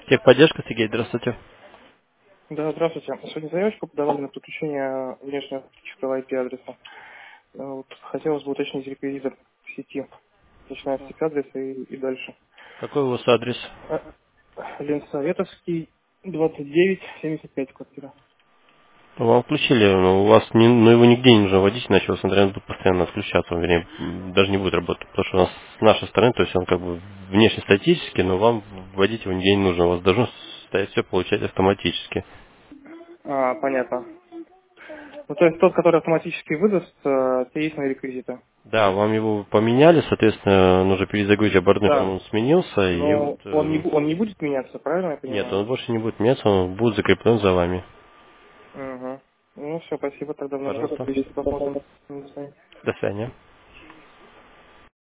Техподдержка, Сергей, здравствуйте. Да, здравствуйте. Сегодня заявочку подавали на подключение внешнего физического IP-адреса. Вот, хотелось бы уточнить реквизиты в сети, начиная с IP-адреса и дальше. Какой у вас адрес? Э, Ленсоветовский, 2975 квартира. Вам включили, но у вас но его нигде не нужно вводить, иначе у вас интернет будет постоянно отключаться, вернее, даже не будет работать, потому что у нас с нашей стороны, то есть он как бы внешне статический, но вам вводить его нигде не нужно, у вас должно стоять все получать автоматически. Понятно. Ну, то есть тот, который автоматически выдаст, те есть мои реквизиты. Да, вам его поменяли, соответственно, нужно перезагрузить оборудование, Да, потому он сменился, и вот... но он не будет меняться, правильно я нет, понимаю? он больше не будет меняться, он будет закреплен за вами. Угу. Ну, все, спасибо, тогда в наш Пожалуйста. реквизит посмотрим. До свидания. До свидания.